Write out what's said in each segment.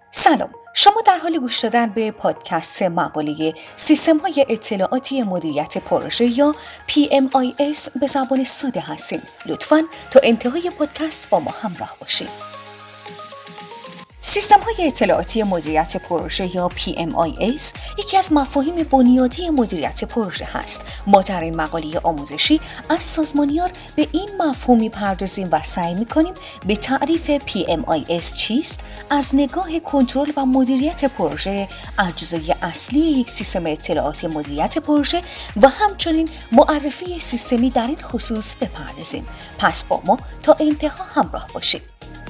سلام، شما در حال گوش دادن به پادکست مقاله سیستم‌های اطلاعاتی مدیریت پروژه یا PMIS به زبان ساده هستین. لطفاً تا انتهای پادکست با ما همراه باشید. سیستم‌های اطلاعاتی مدیریت پروژه یا PMIS یکی از مفاهیم بنیادی مدیریت پروژه هست. ما در این مقاله آموزشی از سازمانیار به این مفهوم می‌پردازیم و سعی می‌کنیم به تعریف PMIS چیست، از نگاه کنترل و مدیریت پروژه، اجزای اصلی یک سیستم اطلاعاتی مدیریت پروژه و همچنین معرفی سیستمی در این خصوص بپردازیم. پس با ما تا انتها همراه باشید.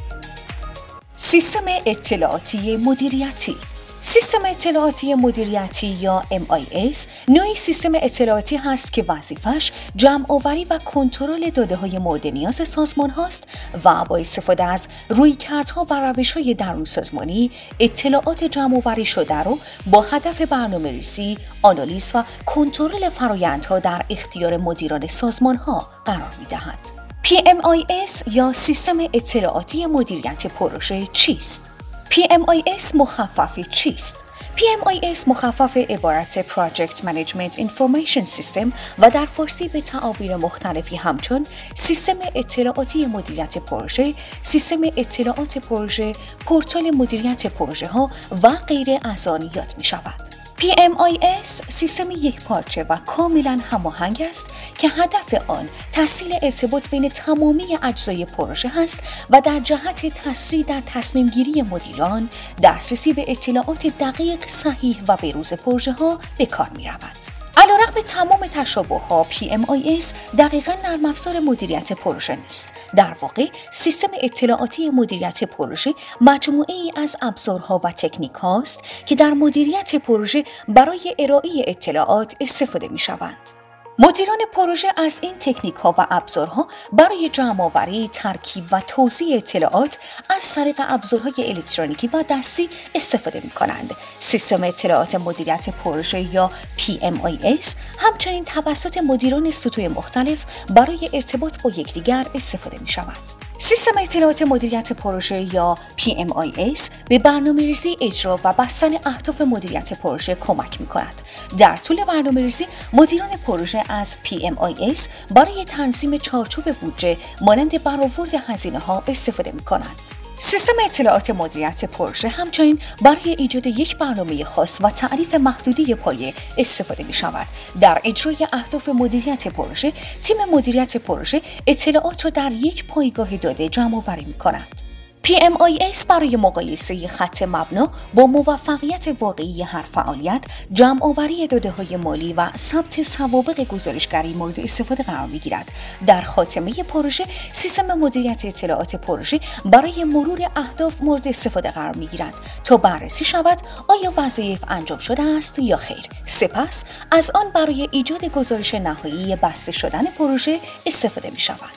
سیستم اطلاعاتی مدیریتی. سیستم اطلاعاتی مدیریتی یا MIS نوعی سیستم اطلاعاتی هست که وظیفش جمع‌آوری و کنترل داده‌های مورد نیاز سازمان هاست و با استفاده از رویکردها و روش‌های درون سازمانی اطلاعات جمع‌آوری شده رو با هدف برنامه‌ریزی، آنالیز و کنترل فرآیندها در اختیار مدیران سازمان‌ها قرار می‌دهد. PMIS یا سیستم اطلاعاتی مدیریت پروژه چیست؟ PMIS مخفف چیست؟ PMIS مخفف عبارت Project Management Information System و در فارسی به تعابیر مختلفی همچون سیستم اطلاعاتی مدیریت پروژه، سیستم اطلاعات پروژه، پورتال مدیریت پروژه ها و غیره از آن یاد می شود. PMIS سیستم یک پارچه و کاملا هماهنگ است که هدف آن تسهیل ارتباط بین تمامی اجزای پروژه است و در جهت تسریع در تصمیم گیری مدیران، دسترسی به اطلاعات دقیق، صحیح و بروز پروژه ها به کار می رود. علیرغم تمام تشابه‌ها، PMIS دقیقاً نرم افزار مدیریت پروژه نیست. در واقع سیستم اطلاعاتی مدیریت پروژه مجموعه‌ای از ابزارها و تکنیک هاست که در مدیریت پروژه برای ارائه اطلاعات استفاده می‌شوند. مدیران پروژه از این تکنیک ها و ابزارها برای جمع‌آوری، ترکیب و توزیع اطلاعات از طریق ابزارهای الکترونیکی و دستی استفاده می کنند. سیستم اطلاعات مدیریت پروژه یا PMIS همچنین توسط مدیران سطوح مختلف برای ارتباط با یکدیگر استفاده می شود. سیستم اطلاعات مدیریت پروژه یا PMIS به برنامه‌ریزی، اجرا و بستن اهداف مدیریت پروژه کمک می‌کند. در طول برنامه‌ریزی، مدیران پروژه از PMIS برای تنظیم چارچوب بودجه مانند برآورد هزینه‌ها استفاده می‌کنند. سیستم اطلاعات مدیریت پروژه همچنین برای ایجاد یک برنامه خاص و تعریف محدوده پایه استفاده می شود. در اجرای اهداف مدیریت پروژه، تیم مدیریت پروژه اطلاعات را در یک پایگاه داده جمع‌آوری می کند. PMIS برای مقایسه خط مبنا با موفقیت واقعی هر فعالیت، جمع‌آوری داده‌های مالی و ثبت سوابق گزارشگری مورد استفاده قرار می‌گیرد. در خاتمه پروژه، سیستم مدیریت اطلاعات پروژه برای مرور اهداف مورد استفاده قرار می‌گیرد تا بررسی شود آیا وظایف انجام شده است یا خیر. سپس از آن برای ایجاد گزارش نهایی بسته شدن پروژه استفاده می‌شود.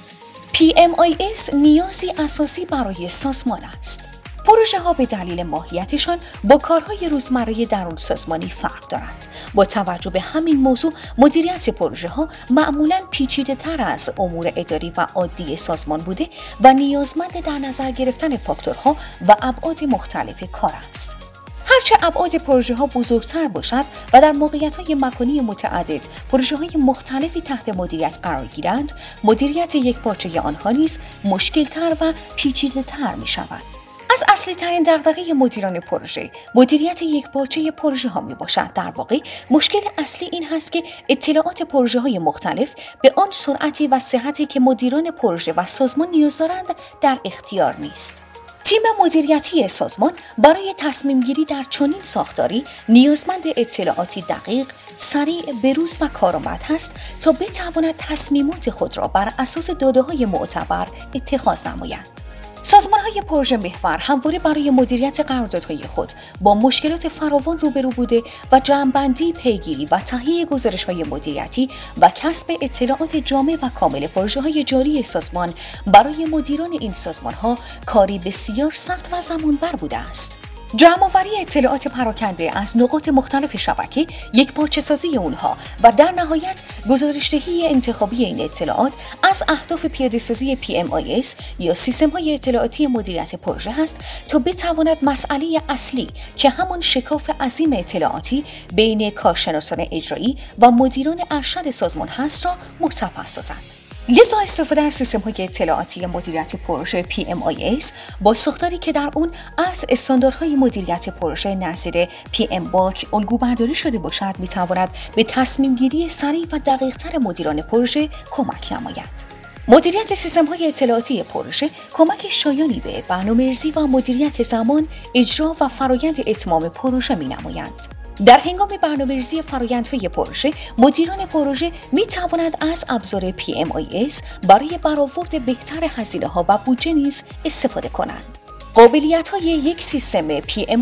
PMIS نیازی اساسی برای سازمان است. پروژه ها به دلیل ماهیتشان با کارهای روزمره درون سازمانی فرق دارند. با توجه به همین موضوع، مدیریت پروژه ها معمولاً پیچیده تر از امور اداری و عادی سازمان بوده و نیازمند در نظر گرفتن فاکتورها و ابعاد مختلف کار است. هرچه ابعاد پروژه ها بزرگتر باشد و در موقعیت‌های مکانی متعدد پروژه‌های مختلفی تحت مدیریت قرار گیرند، مدیریت یک پارچه آنها نیز مشکل‌تر و پیچیده‌تر می‌شود. از اصلی ترین دغدغه مدیران پروژه، مدیریت یک پارچه پروژه ها می باشد. در واقع مشکل اصلی این هست که اطلاعات پروژه های مختلف به آن سرعتی و صحتی که مدیران پروژه و سازمان نیاز دارند در اختیار نیست. تیم مدیریتی سازمان برای تصمیم گیری در چنین ساختاری نیازمند اطلاعاتی دقیق، سریع، بروز و کارآمد است تا بتواند تصمیمات خود را بر اساس داده‌های معتبر اتخاذ نمایند. سازمان‌های پروژه محور همواره برای مدیریت قراردادهای خود با مشکلات فراوان روبرو بوده و جمع‌بندی، پیگیری و تهیه گزارش‌های مدیریتی و کسب اطلاعات جامع و کامل پروژه‌های جاری سازمان برای مدیران این سازمان‌ها کاری بسیار سخت و زمانبر بوده است. جمع‌آوری اطلاعات پراکنده از نقاط مختلف شبکه، یکپارچه‌سازی اونها و در نهایت گزارش‌دهی انتخابی این اطلاعات از اهداف پیاده‌سازی PMIS یا سیستم‌های اطلاعاتی مدیریت پروژه است تا بتواند مسئله اصلی که همان شکاف عظیم اطلاعاتی بین کارشناسان اجرایی و مدیران ارشد سازمان هست را مرتفع سازد. لذا استفاده از سیستم‌های اطلاعاتی مدیریت پروژه PMIS با ساختاری که در اون از استانداردهای مدیریت پروژه نظیر PMBOK الگوبرداری شده باشد می‌تواند به تصمیم‌گیری سریع و دقیق‌تر مدیران پروژه کمک نماید. مدیریت سیستم‌های اطلاعاتی پروژه کمک شایانی به برنامه‌ریزی و مدیریت زمان، اجرا و فرآیند اتمام پروژه می‌نمایند. در هنگام برنامه‌ریزی فرآیندهای پروژه، مدیران پروژه می توانند از ابزار PMIS برای برآورد بهتر هزینه‌ها و بودجه نیز استفاده کنند. قابلیت‌های یک سیستم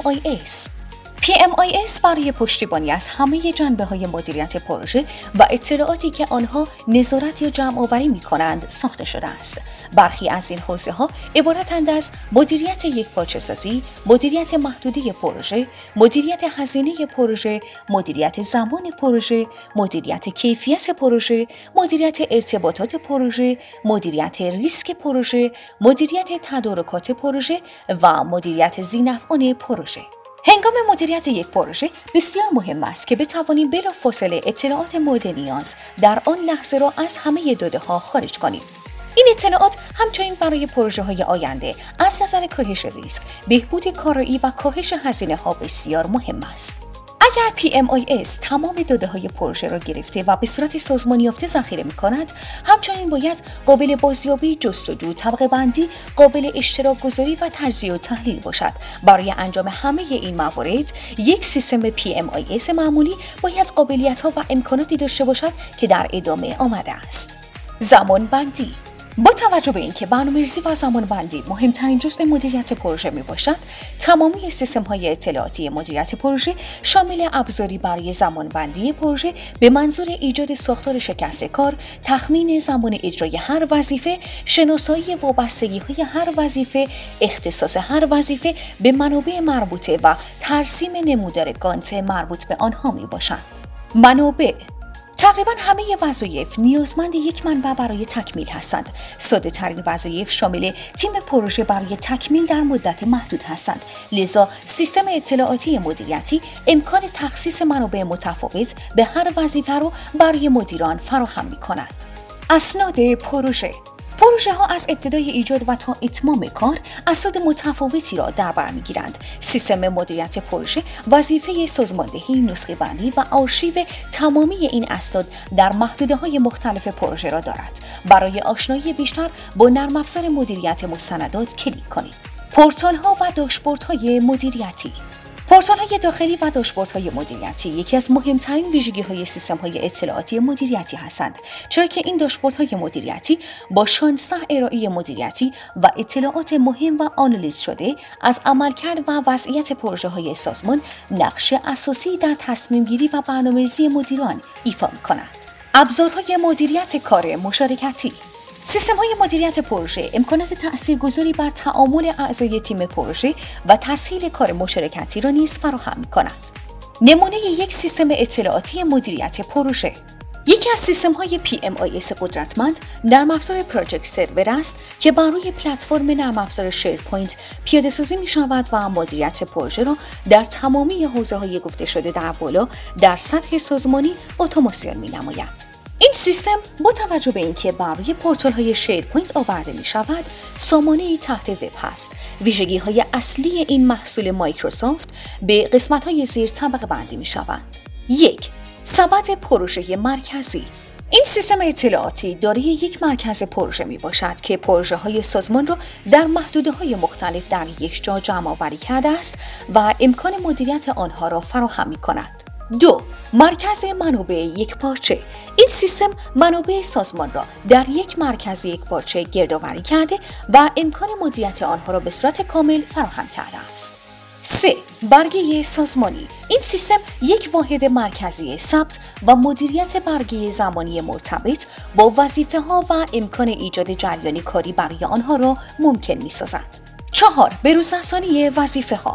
PMIS برای پشتیبانی از همه جنبه‌های مدیریت پروژه و اطلاعاتی که آنها نظارت یا جمع‌آوری می‌کنند ساخته شده است. برخی از این حوزه‌ها عبارتند از مدیریت یکپارچه‌سازی، مدیریت محدوده پروژه، مدیریت هزینه پروژه، مدیریت زمان پروژه، مدیریت کیفیت پروژه، مدیریت ارتباطات پروژه، مدیریت ریسک پروژه، مدیریت تدارکات پروژه و مدیریت ذی‌نفعان پروژه. هنگام مدیریت یک پروژه بسیار مهم است که بتوانیم بلافاصله اطلاعات مورد نیاز در آن لحظه را از همه داده‌ها خارج کنیم. این اطلاعات همچنین برای پروژه‌های آینده از نظر کاهش ریسک، بهبود کارایی و کاهش هزینه‌ها بسیار مهم است. اگر PMIS تمام داده‌های پروژه را گرفته و به صورت سازمانی یافته ذخیره می‌کند، همچنین باید قابل بازیابی، جستجو، طبقه‌بندی، قابل اشتراک گذاری و تجزیه و تحلیل باشد. برای انجام همه این موارد، یک سیستم PMIS معمولی باید قابلیت‌ها و امکاناتی داشته باشد که در ادامه آمده است. زمانبندی. با توجه به اینکه برنامه‌ریزی و زمانبندی مهمترین جزء مدیریت پروژه میباشد، تمامی سیستم‌های اطلاعاتی مدیریت پروژه شامل ابزاری برای زمانبندی پروژه به منظور ایجاد ساختار شکست کار، تخمین زمان اجرای هر وظیفه، شناسایی وابستگی‌های هر وظیفه، اختصاص هر وظیفه به منابع مربوطه و ترسیم نمودار گانت مربوط به آنها میباشد. منابع. تقریباً همه وظایف نیازمند یک منبع برای تکمیل هستند. ساده ترین وظایف شامل تیم پروژه برای تکمیل در مدت محدود هستند. لذا سیستم اطلاعاتی مدیریتی امکان تخصیص منابع متفاوت به هر وظیفه را برای مدیران فراهم می‌کند. اسناد پروژه. پروژه ها از ابتدای ایجاد و تا اتمام کار اسناد متفاوتی را در بر می‌گیرند. سیستم مدیریت پروژه وظیفه سازماندهی، نسخه‌بندی و آرشیو تمامی این اسناد در محدوده‌های مختلف پروژه را دارد. برای آشنایی بیشتر با نرم افزار مدیریت مستندات کلیک کنید. پورتال‌ها و داشبوردهای مدیریتی. پورتال‌های داخلی و داشبوردهای مدیریتی یکی از مهمترین ویژگی‌های سیستم‌های اطلاعاتی مدیریتی هستند، چرا که این داشبوردهای مدیریتی با 16 ارائه مدیریتی و اطلاعات مهم و آنالیز شده از عملکرد و وضعیت پروژه‌های سازمان نقش اساسی در تصمیم‌گیری و برنامه‌ریزی مدیران ایفا می‌کنند. ابزارهای مدیریت کار مشارکتی. سیستم‌های مدیریت پروژه امکانات تأثیرگذاری بر تعامل اعضای تیم پروژه و تسهیل کار مشارکتی را نیز فراهم می‌کنند. نمونه یک سیستم اطلاعاتی مدیریت پروژه. یکی از سیستم‌های PMIS قدرتمند نرم افزار پراجکت سرور است که بر روی پلتفرم نرم افزار شیرپوینت پیاده‌سازی می‌شود و مدیریت پروژه را در تمامی حوزه‌های گفته شده در بالا در سطح سازمانی اتوماسیون می‌نماید. این سیستم با توجه به اینکه بر روی پورتال‌های شیرپوینت آورده می‌شود، سامانه‌ای تحت وب هست. ویژگی‌های اصلی این محصول مایکروسافت به قسمت‌های زیر طبقه بندی می‌شوند. 1. سبد پروژه مرکزی. این سیستم اطلاعاتی دارای یک مرکز پروژه می باشد که پروژه های سازمان را در محدوده های مختلف در یک جا جمع آوری کرده است و امکان مدیریت آنها را فراهم می کند. 2. مرکز منابع یک پارچه. این سیستم منابع سازمان را در یک مرکز یک پارچه گردآوری کرده و امکان مدیریت آنها را به صورت کامل فراهم کرده است. 3. برگه سازمانی. این سیستم یک واحد مرکزی ثبت و مدیریت برگه زمانی مرتبط با وظیفه‌ها و امکان ایجاد جریان کاری برای آنها را ممکن می‌سازد. 4. بروزرسانی وظیفه‌ها.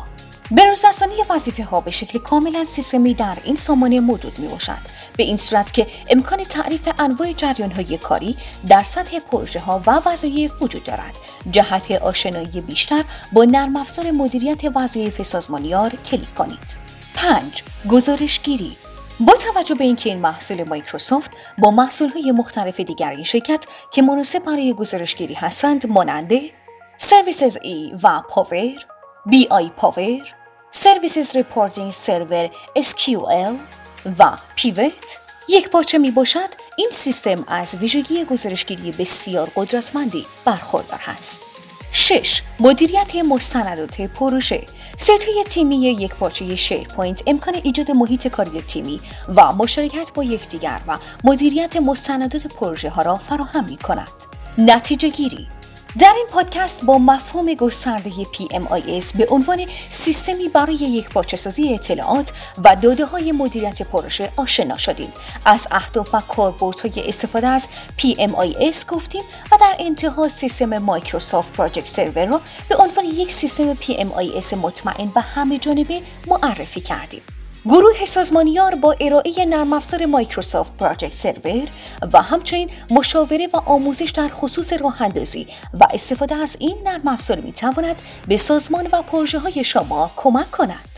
بروزرسانی وظیفه ها به شکل کاملا سیستمی در این سامانه موجود می باشد، به این صورت که امکان تعریف انواع جریان های کاری در سطح پروژه ها و وظایف وجود دارد. جهت آشنایی بیشتر با نرم افزار مدیریت وظایف سازمانیار کلیک کنید. 5. گزارشگیری. با توجه به اینکه این محصول مایکروسافت با محصول‌های مختلف دیگر این شرکت که مناسب برای گزارشگیری هستند مانند سرویسز ای و پاور، بی آی پاور، سرویسز ریپورتینگ سرور SQL و پیوت یک پارچه می باشد، این سیستم از ویژگی گزارشگیری بسیار قدرتمندی برخوردار است. 6. مدیریت مستندات پروژه. سایت‌های تیمی یک پارچه شیرپوینت امکان ایجاد محیط کاری تیمی و مشارکت با یکدیگر و مدیریت مستندات پروژه ها را فراهم می‌کند. نتیجه گیری. در این پادکست با مفهوم گسترده PMIS به عنوان سیستمی برای یکپارچه‌سازی اطلاعات و داده‌های مدیریت پروژه آشنا شدیم. از اهداف و کاربردهای استفاده از PMIS گفتیم و در انتها سیستم مایکروسافت پراجکت سرور را به عنوان یک سیستم PMIS مطمئن و همه جانبه معرفی کردیم. گروه سازمانیار با ارائه نرم افزار مایکروسافت پراجکت سرور و همچنین مشاوره و آموزش در خصوص راه‌اندازی و استفاده از این نرم افزار می‌تواند به سازمان و پروژه‌های شما کمک کند.